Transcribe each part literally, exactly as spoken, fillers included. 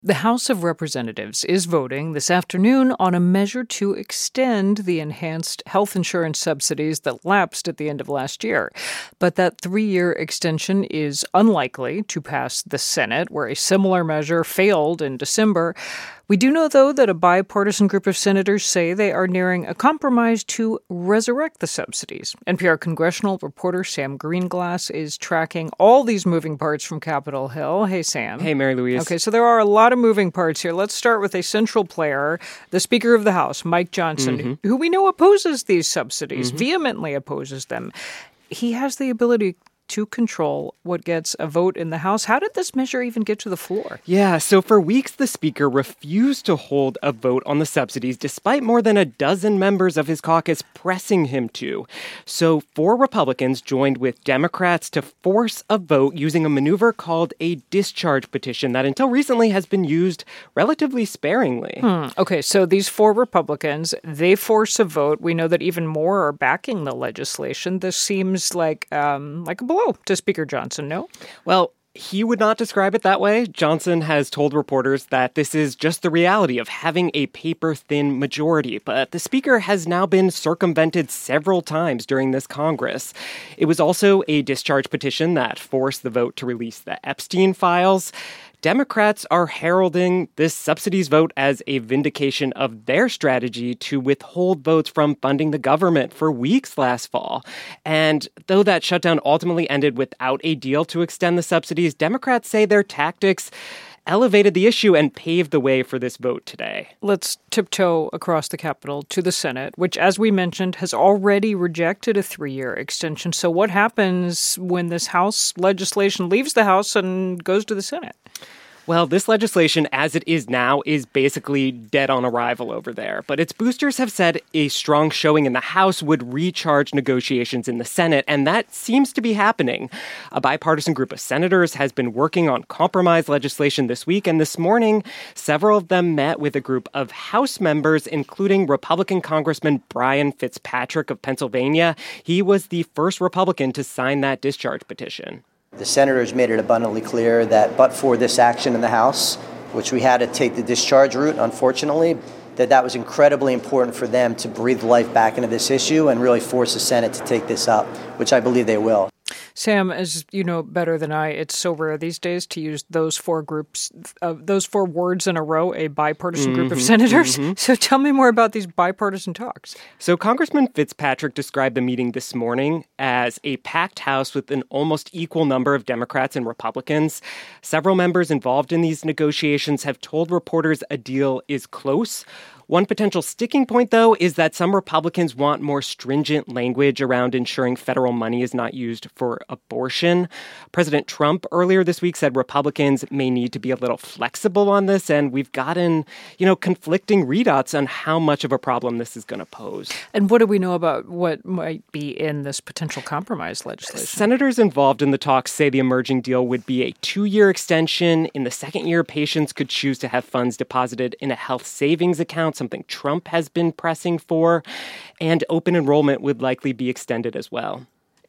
The House of Representatives is voting this afternoon on a measure to extend the enhanced health insurance subsidies that lapsed at the end of last year. But that three-year extension is unlikely to pass the Senate, where a similar measure failed in December. We do know, though, that a bipartisan group of senators say they are nearing a compromise to resurrect the subsidies. N P R congressional reporter Sam Greenglass is tracking all these moving parts from Capitol Hill. Hey, Sam. Hey, Mary Louise. Okay, so there are a lot of moving parts here. Let's start with a central player, the Speaker of the House, Mike Johnson, mm-hmm. who we know opposes these subsidies, mm-hmm. vehemently opposes them. He has the ability to control what gets a vote in the House. How did this measure even get to the floor? Yeah, so for weeks, the Speaker refused to hold a vote on the subsidies, despite more than a dozen members of his caucus pressing him to. So four Republicans joined with Democrats to force a vote using a maneuver called a discharge petition that until recently has been used relatively sparingly. Hmm. Okay, so these four Republicans, they force a vote. We know that even more are backing the legislation. This seems like um, like a blow to Speaker Johnson, no? Well, he would not describe it that way. Johnson has told reporters that this is just the reality of having a paper-thin majority. But the Speaker has now been circumvented several times during this Congress. It was also a discharge petition that forced the vote to release the Epstein files. Democrats are heralding this subsidies vote as a vindication of their strategy to withhold votes from funding the government for weeks last fall. And though that shutdown ultimately ended without a deal to extend the subsidies, Democrats say their tactics elevated the issue and paved the way for this vote today. Let's tiptoe across the Capitol to the Senate, which, as we mentioned, has already rejected a three-year extension. So what happens when this House legislation leaves the House and goes to the Senate? Well, this legislation, as it is now, is basically dead on arrival over there. But its boosters have said a strong showing in the House would recharge negotiations in the Senate, and that seems to be happening. A bipartisan group of senators has been working on compromise legislation this week, and this morning, several of them met with a group of House members, including Republican Congressman Brian Fitzpatrick of Pennsylvania. He was the first Republican to sign that discharge petition. The senators made it abundantly clear that but for this action in the House, which we had to take the discharge route, unfortunately, that that was incredibly important for them to breathe life back into this issue and really force the Senate to take this up, which I believe they will. Sam, as you know better than I, it's so rare these days to use those four groups, uh, those four words in a row, a bipartisan mm-hmm, group of senators. Mm-hmm. So tell me more about these bipartisan talks. So Congressman Fitzpatrick described the meeting this morning as a packed House with an almost equal number of Democrats and Republicans. Several members involved in these negotiations have told reporters a deal is close. One potential sticking point, though, is that some Republicans want more stringent language around ensuring federal money is not used for abortion. President Trump earlier this week said Republicans may need to be a little flexible on this, and we've gotten, you know, conflicting readouts on how much of a problem this is going to pose. And what do we know about what might be in this potential compromise legislation? Senators involved in the talks say the emerging deal would be a two-year extension. In the second year, patients could choose to have funds deposited in a health savings account, something Trump has been pressing for, and open enrollment would likely be extended as well.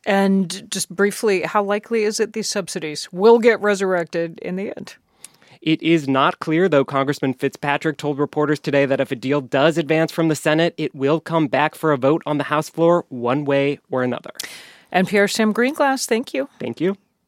And just briefly, how likely is it these subsidies will get resurrected in the end? It is not clear, though Congressman Fitzpatrick told reporters today that if a deal does advance from the Senate, it will come back for a vote on the House floor one way or another. N P R Sam Greenglass, thank you. Thank you.